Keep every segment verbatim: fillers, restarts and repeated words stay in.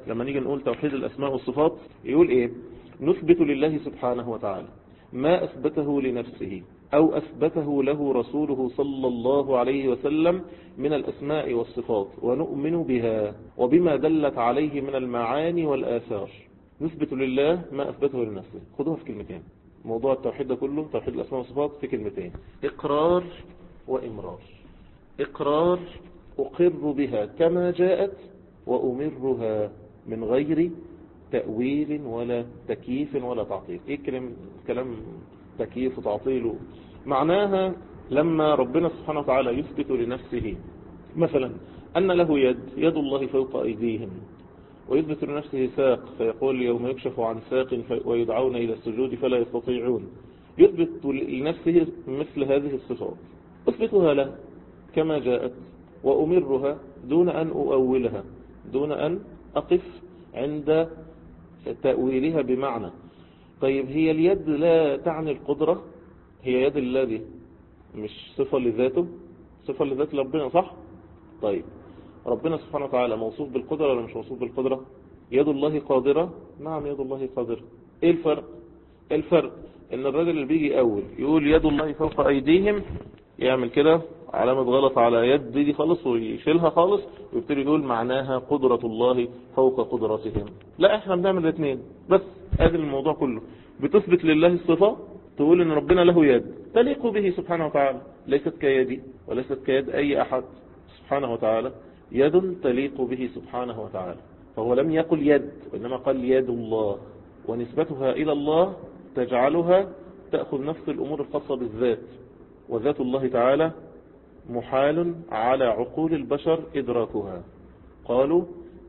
لما نيجي نقول توحيد الأسماء والصفات يقول إيه؟ نثبت لله سبحانه وتعالى ما أثبته لنفسه أو أثبته له رسوله صلى الله عليه وسلم من الأسماء والصفات، ونؤمن بها وبما دلت عليه من المعاني والآثار. نثبت لله ما أثبته لنفسه. خذوها في كلمتين، موضوع التوحيد ده كله، توحيد الأسماء والصفات، في كلمتين: إقرار وإمرار. إقرار، أقر بها كما جاءت وأمرها من غير تأويل ولا تكييف ولا تعطيل. إيه كلام كلام تكييف وتعطيل؟ معناها لما ربنا سبحانه وتعالى يثبت لنفسه مثلا أن له يد، يد الله فوق أيديهم، ويثبت لنفسه ساق فيقول يوم يكشف عن ساق ويدعون إلى السجود فلا يستطيعون، يثبت لنفسه مثل هذه الصفات، أثبتها له كما جاءت وأمرها دون أن أؤولها، دون أن أقف عند تأويلها بمعنى. طيب هي اليد لا تعني القدرة، هي يد الله دي مش صفة لذاته، صفة لذات ربنا، صح؟ طيب ربنا سبحانه وتعالى موصوف بالقدرة ولا مش موصوف بالقدرة؟ يد الله قادرة، نعم يد الله قادرة. ايه الفرق؟ الفرق ان الراجل اللي بيجي يقول يقول يد الله فوق ايديهم، يعمل كده علامة غلط على يد دي خالص ويشيلها خالص ويبتدي يقول معناها قدرة الله فوق قدرتهم. لا، احنا بنعمل الاثنين بس. هذا الموضوع كله بتثبت لله الصفة، تقول ان ربنا له يد تليق به سبحانه وتعالى، ليست كيدي وليست كيد اي احد سبحانه وتعالى، يد تليق به سبحانه وتعالى. فهو لم يقل يد وإنما قال يد الله، ونسبتها إلى الله تجعلها تأخذ نفس الأمور الخاصة بالذات، وذات الله تعالى محال على عقول البشر إدراكها. قالوا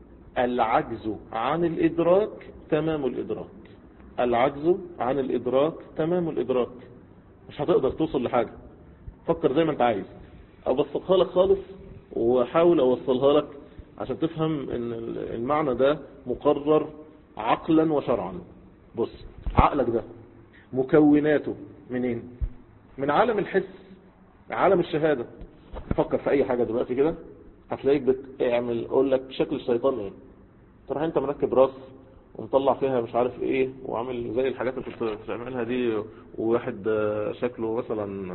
العجز عن الإدراك تمام الإدراك، العجز عن الإدراك تمام الإدراك. مش هتقدر توصل لحاجة، فكر زي ما انت عايز، أبسطها لك خالص وحاول أوصلها لك عشان تفهم ان المعنى ده مقرر عقلا وشرعا. بص، عقلك ده مكوناته منين؟ من عالم الحس، عالم الشهادة. فكر في اي حاجة دلوقتي كده هتلاقيك بتعمل، اقول لك شكل الشيطان ايه؟ تروح انت مركب راس ومطلع فيها مش عارف ايه وعامل زي الحاجات اللي كنت بتعملها دي، وواحد شكله مثلا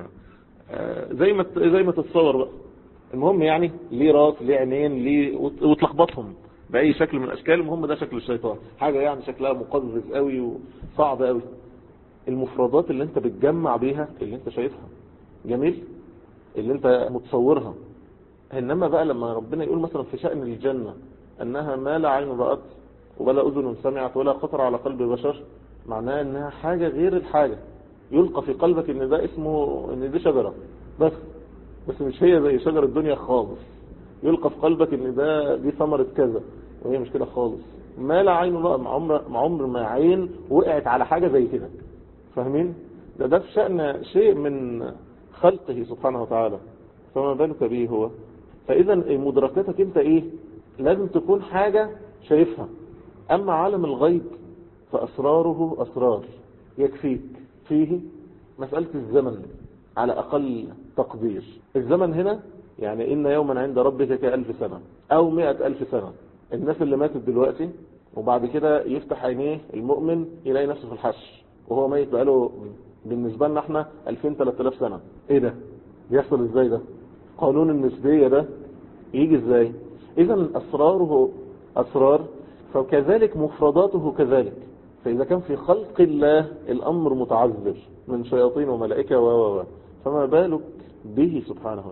زي ما زي ما تتصور بقى. المهم يعني ليه راس، ليه عينين، ليه، وتلخبطهم بأي شكل من الأشكال. المهم ده شكل الشيطان، حاجة يعني شكلها مقزز قوي وصعب قوي. المفردات اللي انت بتجمع بيها اللي انت شايفها جميل، اللي انت متصورها. انما بقى لما ربنا يقول مثلا في شأن الجنة انها ما لا عين رأت ولا أذن سمعت ولا خطر على قلب بشر، معناها انها حاجة غير الحاجة، يلقى في قلبك ان ده اسمه، ان دي شجرة بس بس مش هي زي شجر الدنيا خالص. يلقى في قلبك ان ده دي ثمرة كذا وهي مش كده خالص. ما لا عين رأت، مع عمر مع عمر ما عين وقعت على حاجة زي كده. فاهمين؟ ده ده في شأن شيء من خلقه سبحانه وتعالى، فما بالك به هو. فإذا مدركاتك انت ايه؟ لازم تكون حاجة شايفها. اما عالم الغيب فأسراره أسرار يكفيك فيه مسألة الزمن على أقل تقدير. الزمن هنا يعني إن يوما عند ربك كألف سنة أو مئة ألف سنة. الناس اللي ماتت دلوقتي وبعد كده يفتح عينيه المؤمن يلاقي نفسه في الحشر وهو ميت بقاله بالنسبة لنا احنا ألفين ثلاثة آلاف سنة. ايه ده؟ بيحصل ازاي ده؟ قانون النسبية ده يجي ازاي؟ اذا أسراره أسرار، فكذلك مفرداته كذلك. فإذا كان في خلق الله الأمر متعذر من شياطين وملائكة و و و فما بالك به سبحانه